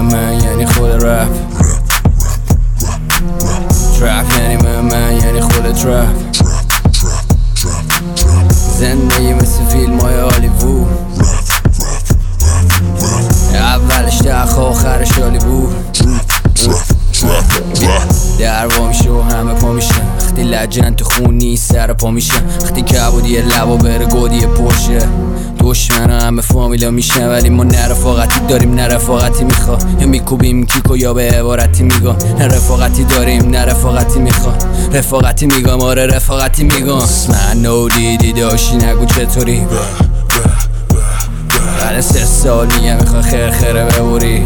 من یعنی خود رپ. ترپ یعنی من یعنی خود ترپ. زندگی مثل فیلم های هالیوود، اولش تخ آخرش هالیوود. در وا میشه و همه پا میشن، وقتی لجن تو خون نیست سر پا میشن، وقتی کبودی لبا بره گودی پرشه. دشمن همه فامیلا میشن ولی ما نه رفاقتی داریم نه رفاقتی میخوا، یا میکوبیم کیکو یا به عبارتی میگم. نه رفاقتی داریم نه رفاقتی میخوا، رفاقتی میگم آره رفاقتی میگم. من نو دیدی داشتی نگو چطوری، بعد 3 سال میگه میخوا خرخره ببوری.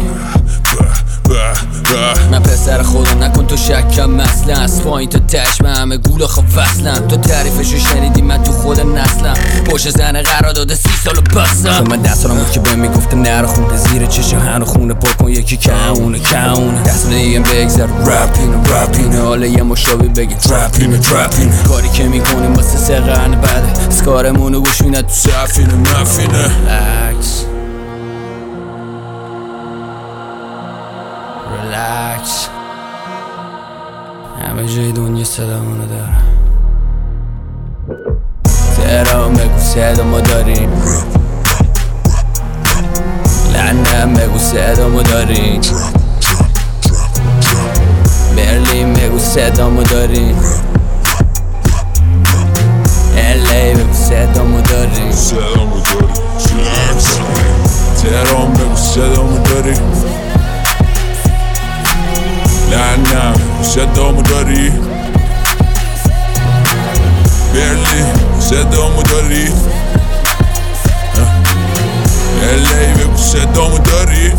من پسر خدا نکن تو شکم مثلا، از پایین تا تش من همه گول آخه وصلم. تو تعریفشو شنیدی من تو خود نسلم، پشت زن قرار داده 30 سالو بستم. من 10 سالم بود که بهم میگفته نرو خونده زیر چشم هنو خونه پر کن یکی کونه 10 سال دیگه بگذر رپینه حالا یه مشابه بگی ترپینه. کاری که میکنیم واسه 3 قرن بعده، اسکارمونو گوش میده تو سفینه مفینه. ریلکس، همه جای دنیا صدامونو دارم. تهران بگو صدامو داریم، لندن بگو صدامو داریم، برلین بگو صدامو داریم، LA بگو صدامو داریم. تهران بگو صدامو داریم، لندن صدامو داری، برلین صدامو داری، LA بگو صدامو داری.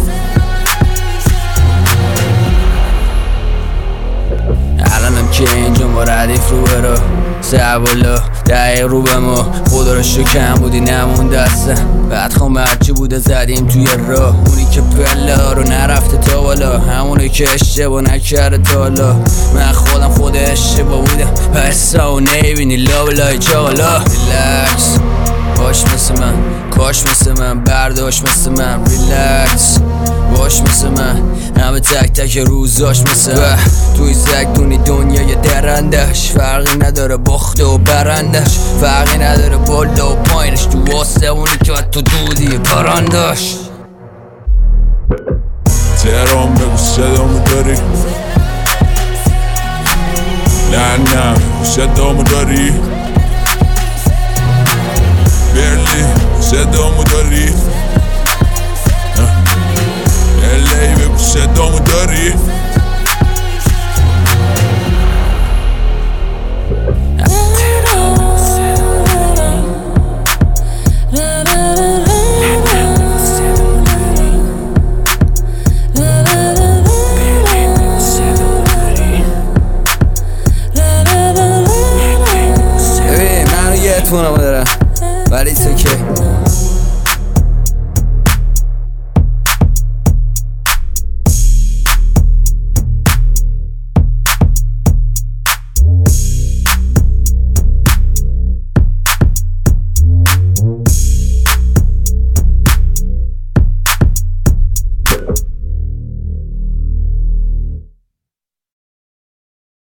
الانم که اینجا ما ردیف رو برو سوالا دقیق رو به ما، خدا رو شو کم بودی نمون دستم. بعد خواهم هرچی بوده زدیم توی راه، اونی که پله ها رو نرفته تا بالا، همونی که اشتباه نکرده تا حالا. من خودم خود اشتباه بودم پسا و نیبینی لابلای چاقالا. ریلکس باش مثل من، کاش مثل من، برداشت مثل من. ریلکس باش مثل من، همه تک تک روزاش مثل توی زگدونی دنیای درندش. فرقی نداره باخته و برندش، فرقی نداره بالا و پایینش، تو واسه اونی که تو دودی پرانداش. تهران بگو صدامو داری، لندن صدامو داری، برلین صدامو داری، LA بگو صدامو داری. ببین منو یه تونم